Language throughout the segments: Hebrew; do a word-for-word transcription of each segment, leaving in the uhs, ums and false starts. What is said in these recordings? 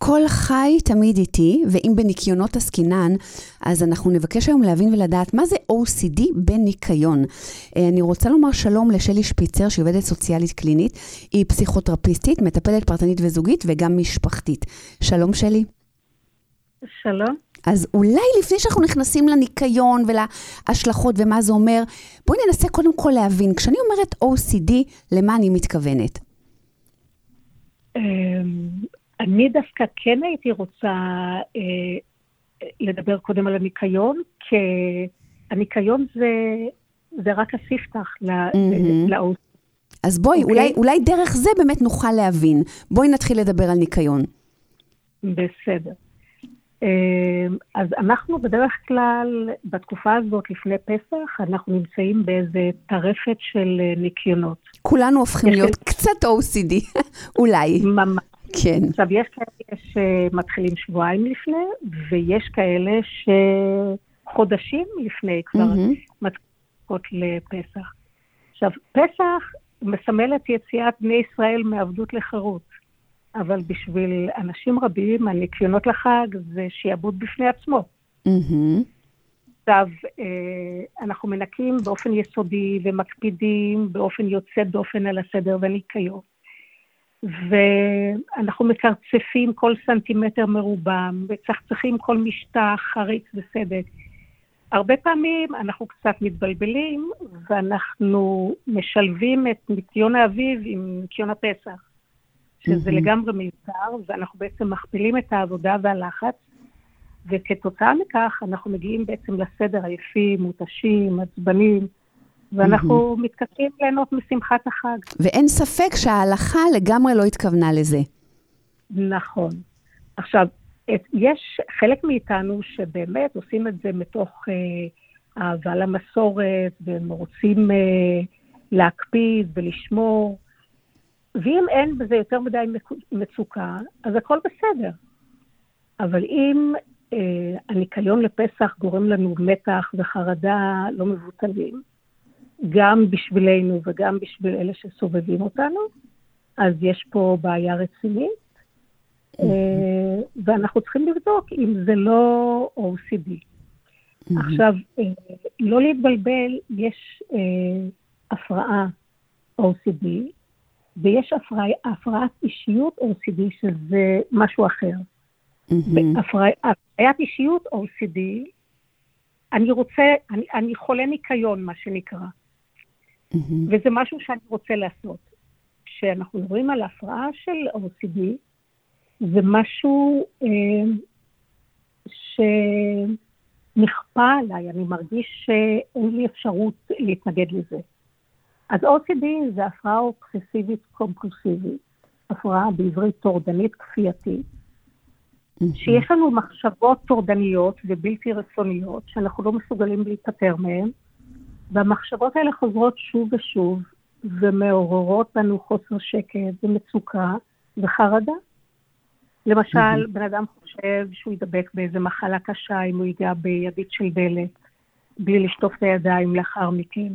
כל חי תמיד איתי, ואם בניקיונות עסקינן, אז אנחנו נבקש היום להבין ולדעת מה זה או סי די בניקיון. אני רוצה לומר שלום לשלי שפיצר, שהיא עובדת סוציאלית קלינית, היא פסיכותרפיסטית, מטפלת פרטנית וזוגית וגם משפחתית. שלום שלי. שלום. אז אולי לפני שאנחנו נכנסים לניקיון ולהשלכות ומה זה אומר, בואי ננסה קודם כל להבין, כשאני אומרת או סי די, למה אני מתכוונת? אני דווקא כן הייתי רוצה אה, לדבר קודם על הניקיון, כי הניקיון זה, זה רק הספתח ל-או סי די. אז בואי, okay. אולי, אולי דרך זה באמת נוכל להבין. בואי נתחיל לדבר על ניקיון. בסדר. אז אנחנו בדרך כלל, בתקופה הזאת לפני פסח, אנחנו נמצאים באיזה טרפת של ניקיונות. כולנו הופכים להיות קצת או סי די, אולי. ממש. כן. עכשיו, יש כאלה שמתחילים שבועיים לפני, ויש כאלה שחודשים לפני כבר מתקות לפסח. עכשיו, פסח מסמל את יציאת בני ישראל מעבדות לחירות. אבל בשביל אנשים רבים, הניקיונות לחג זה שיעבוד בפני עצמו. עכשיו, אנחנו מנקים באופן יסודי ומקפידים באופן יוצא דופן על הסדר והניקיון. ואנחנו מקרצפים כל סנטימטר מרובע, וצחצחים כל משטח, חריץ וסדק. הרבה פעמים אנחנו קצת מתבלבלים, ואנחנו משלבים את ניקיון האביב עם ניקיון הפסח. שזה mm-hmm. לגמרי מיותר, ואנחנו בעצם מכפילים את העבודה והלחץ, וכתוצאה מכך אנחנו מגיעים בעצם לסדר עייפים, מותשים, עצבנים, ואנחנו mm-hmm. מתקשים ליהנות משמחת החג. ואין ספק שההלכה לגמרי לא התכוונה לזה. נכון. עכשיו, את, יש חלק מאיתנו שבאמת עושים את זה מתוך אה, אהבה למסורת, והם רוצים אה, להקפיד ולשמור, ואם אין בזה יותר מדי מצוקה, אז הכל בסדר. אבל אם אה, הניקיון לפסח גורם לנו מתח וחרדה לא מבוטלים, גם בשבילנו וגם בשביל אלה שסובבים אותנו, אז יש פה בעיה רצינית, אה, ואנחנו צריכים לבדוק אם זה לא או סי די. עכשיו, אה, לא להתבלבל, יש אה, הפרעה או סי די, ויש הפרעה, הפרעת אישיות או סי די, שזה משהו אחר. Mm-hmm. הפרעת אישיות או סי די, אני רוצה, אני, אני חולה ניקיון, מה שנקרא. Mm-hmm. וזה משהו שאני רוצה לעשות. כשאנחנו מדברים על הפרעה של או סי די, זה משהו אה, שנכפה עליי, אני מרגיש שאין לי אפשרות להתנגד לזה. אז או סי די זה הפרעה אובססיבית קומפולסיבית, הפרעה בעברית טורדנית כפייתית, mm-hmm. שיש לנו מחשבות טורדניות ובלתי רצוניות, שאנחנו לא מסוגלים להיפטר מהן, והמחשבות האלה חוזרות שוב ושוב, ומעוררות בנו חוסר שקט ומצוקה וחרדה. למשל, mm-hmm. בן אדם חושב שהוא ידבק באיזה מחלה קשה, אם הוא ייגע בידית של דלת, בלי לשטוף את הידיים לאחר מכן.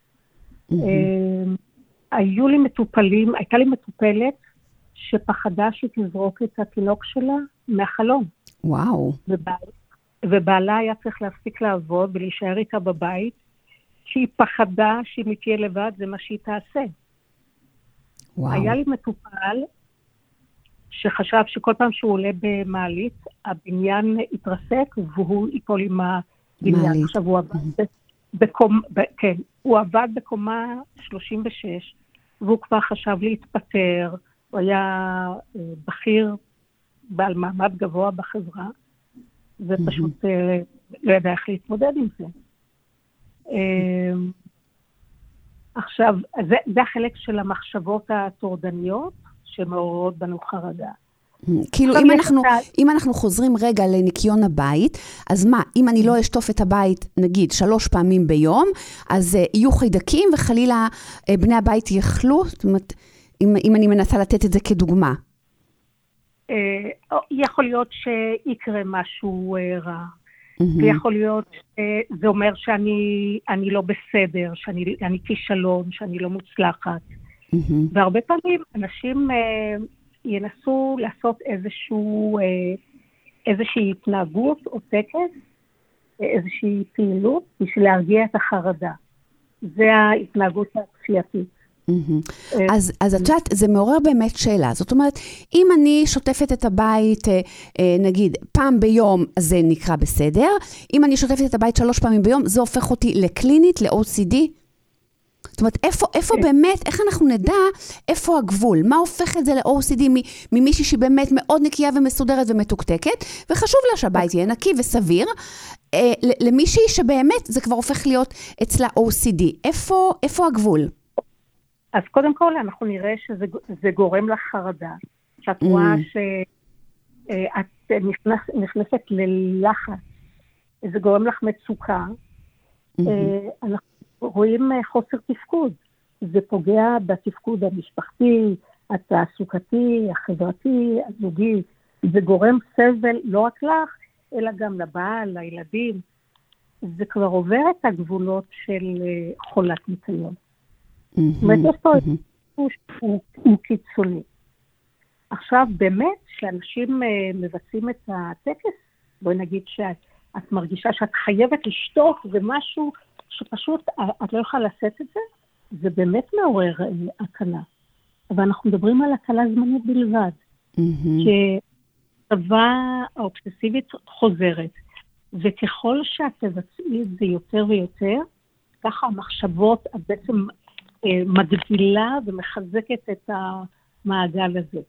היו לי מטופלים, הייתה לי מטופלת שפחדה שתזרוק את התינוק שלה מהחלום. וואו. ובעלה היה צריך להפסיק לעבוד ולהישאר איתה בבית, שהיא פחדה שהיא מתהיה לבד, זה מה שהיא תעשה. וואו. היה לי מטופל שחשב שכל פעם שהוא עולה במעלית, הבניין יתרסק והוא ייפול עם הבניין. עכשיו הוא עבד בקום, ב, כן, הוא עבד בקומה שלושים ושש, והוא כבר חשב להתפטר, הוא היה בכיר, בעל מעמד גבוה בחברה, ופשוט mm-hmm. לא ידע איך להתמודד עם זה. עכשיו, זה, זה החלק של המחשבות הטורדניות, שמעוררות בנו חרדה. כאילו, אם אנחנו, אם אנחנו חוזרים רגע לניקיון הבית, אז מה, אם אני לא אשטוף את הבית, נגיד, שלוש פעמים ביום, אז uh, יהיו חיידקים, וחלילה uh, בני הבית יאכלו? זאת אומרת, אם, אם אני מנסה לתת את זה כדוגמה. Uh, יכול להיות שיקרה משהו uh, רע. Mm-hmm. ויכול להיות שזה אומר שאני אני לא בסדר, שאני אני כישלון, שאני לא מוצלחת. Mm-hmm. והרבה פעמים אנשים... Uh, ינסו לעשות איזשהו, איזושהי התנהגות או טקס, איזושהי פעילות, בשביל להרגיע את החרדה. זה ההתנהגות הכפייתית. אז, אז את יודעת, זה מעורר באמת שאלה. זאת אומרת, אם אני שוטפת את הבית, נגיד, פעם ביום, זה נקרא בסדר. אם אני שוטפת את הבית שלוש פעמים ביום, זה הופך אותי לקלינית, ל-או סי די. זאת אומרת, איפה, איפה באמת, איך אנחנו נדע איפה הגבול? מה הופך את זה ל-או סי די ממישהי שהיא באמת מאוד נקייה ומסודרת ומתוקתקת, וחשוב לה שהבית יהיה נקי וסביר, למישהי שבאמת זה כבר הופך להיות אצלה או סי די. איפה, איפה הגבול? אז קודם כל אנחנו נראה שזה גורם לך חרדה. שאת רואה שאת נכנס, נכנסת ללחץ, זה גורם לך מצוקה. אנחנו רואים חוסר תפקוד. זה פוגע בתפקוד המשפחתי, התעסוקתי, החברתי, הזוגי. זה גורם סבל לא רק לך, אלא גם לבעל, לילדים. זה כבר עובר את הגבולות של חולת ניקיון. זאת אומרת, יש פה הוא קיצוני. עכשיו, באמת, כשאנשים מבצעים את הטקס, בואי נגיד שאת מרגישה שאת חייבת לשתות, זה משהו שפשוט את לא יכולה לשאת את זה, זה באמת מעורר הקלה. אבל אנחנו מדברים על הקלה זמנית בלבד. שהצבה האובססיבית חוזרת, וככל שאת תבצעי את זה יותר ויותר, ככה המחשבות את בעצם מגדילה ומחזקת את המעגל הזה.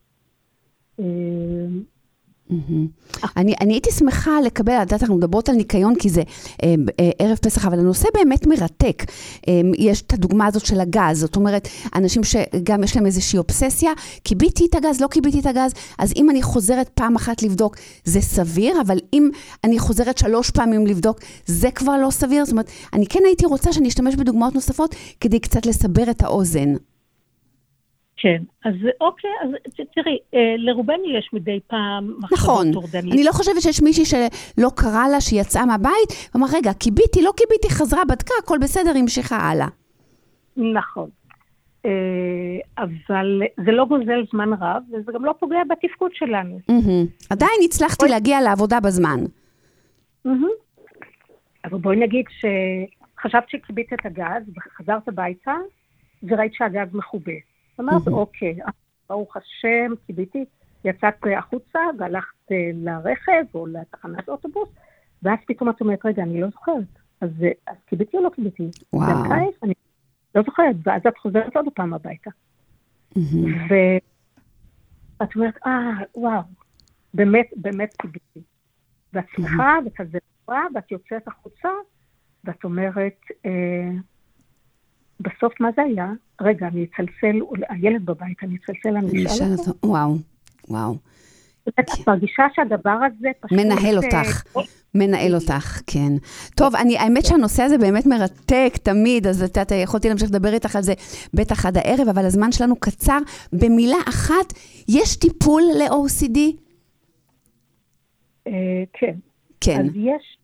אני, אני הייתי שמחה לקבל, את יודעת, אנחנו מדברות על ניקיון, כי זה אה, אה, ערב פסח, אבל הנושא באמת מרתק. אה, יש את הדוגמה הזאת של הגז, זאת אומרת, אנשים שגם יש להם איזושהי אובססיה, קיביתי את הגז, לא קיביתי את הגז, אז אם אני חוזרת פעם אחת לבדוק, זה סביר, אבל אם אני חוזרת שלוש פעמים לבדוק, זה כבר לא סביר. זאת אומרת, אני כן הייתי רוצה שאני אשתמש בדוגמאות נוספות, כדי קצת לסבר את האוזן. כן, אז אוקיי, אז תראי, לרובנו יש מדי פעם נכון, אני לא חושבת שיש מישהי שלא קרא לה, שהיא יצאה מהבית, ואמר, רגע, קיביתי, לא קיביתי, חזרה, בדקה, הכל בסדר, המשיכה הלאה. נכון, אבל זה לא גוזל זמן רב, וזה גם לא פוגע בתפקוד שלנו. עדיין הצלחתי להגיע לעבודה בזמן. אבל בואי נגיד שחשבת שקיבית את הגז, וחזרת הביתה, וראית שהגז מחובה. אמרת, אוקיי, ברוך השם, קיביתי, יצאת החוצה, והלכת לרכב או לתחנת אוטובוס, ואז פתאום את אומרת, רגע, אני לא זוכרת. אז קיביתי או לא קיביתי? וואו. זה קיץ, אני לא זוכרת, ואז את חוזרת עוד פעם הביתה. ואת אומרת, אה, וואו, באמת, באמת קיביתי. ואת שמחה, וכזה נורא, ואת יוצאת החוצה, ואת אומרת, בסוף מה זה היה? רגע, אני אצלצל, הילד בבית, אני אצלצל, אני אשאל אותו. וואו, וואו. את מרגישה שהדבר הזה פשוט... מנהל אותך, מנהל אותך, כן. טוב, אני, האמת שהנושא הזה באמת מרתק תמיד, אז את יכולתי להמשיך לדבר איתך על זה בטח עד הערב, אבל הזמן שלנו קצר. במילה אחת, יש טיפול ל-או סי די? כן. כן. אז יש...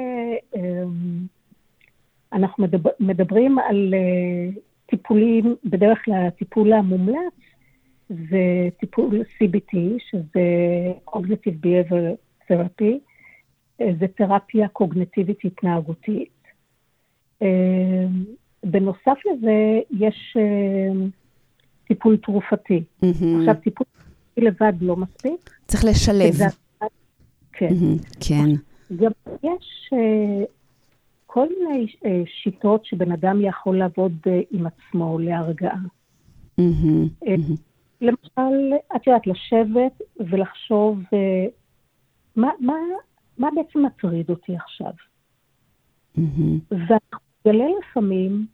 אנחנו מדבר, מדברים על uh, טיפולים, בדרך כלל הטיפול המומלץ, זה טיפול סי בי טי, שזה Cognitive Behavior Therapy, זה תרפיה קוגניטיבית התנהגותית. Uh, בנוסף לזה, יש uh, טיפול תרופתי. Mm-hmm. עכשיו, טיפול תרופתי לבד לא מספיק. צריך לשלב. זה, כן. Mm-hmm. כן. גם יש... Uh, כל מיני שיטות שבן אדם יכול לעבוד עם עצמו להרגעה. למשל, את יודעת, לשבת ולחשוב, מה, מה, מה בעצם מטריד אותי עכשיו? ואנחנו נגלה לפעמים,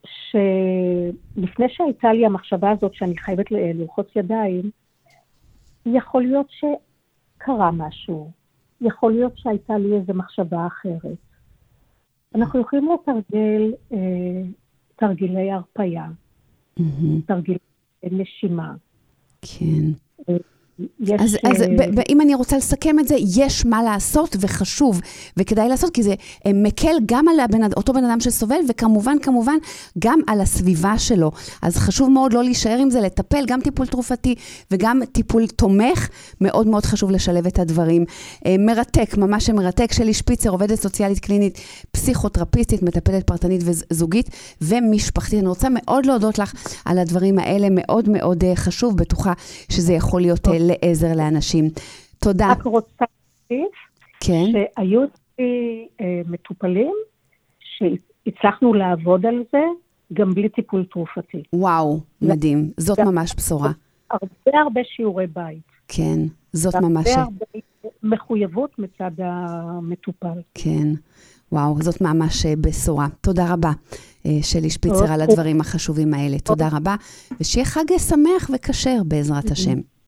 שלפני שהייתה לי המחשבה הזאת שאני חייבת ללחוץ ידיים, יכול להיות שקרה משהו, יכול להיות שהייתה לי איזו מחשבה אחרת. אנחנו יכולים לתרגל אה, תרגילי הרפיה, mm-hmm. תרגילי נשימה. כן. יש... אז, אז ב- ב- אם אני רוצה לסכם את זה, יש מה לעשות וחשוב, וכדאי לעשות, כי זה מקל גם על הבן, אותו בן אדם שסובל, וכמובן, כמובן, גם על הסביבה שלו. אז חשוב מאוד לא להישאר עם זה, לטפל, גם טיפול תרופתי, וגם טיפול תומך, מאוד מאוד חשוב לשלב את הדברים. מרתק, ממש מרתק, שלי שפיצר, עובדת סוציאלית קלינית, פסיכותרפיסטית, מטפלת פרטנית וזוגית, ומשפחתית. אני רוצה מאוד להודות לך על הדברים האלה, מאוד מאוד חשוב, בטוחה שזה יכול להיות לעזר לאנשים. תודה. רק רוצה להגיד, כן. שהיו מטופלים שהצלחנו לעבוד על זה, גם בלי טיפול תרופתי. וואו, מדהים. זאת ממש בשורה. הרבה הרבה שיעורי בית. כן, זאת ממש... הרבה הרבה מחויבות מצד המטופל. כן, וואו, זאת ממש בשורה. תודה רבה, שלי שפיצר, על הדברים החשובים האלה. תודה רבה, ושיהיה חג שמח וכשר בעזרת השם.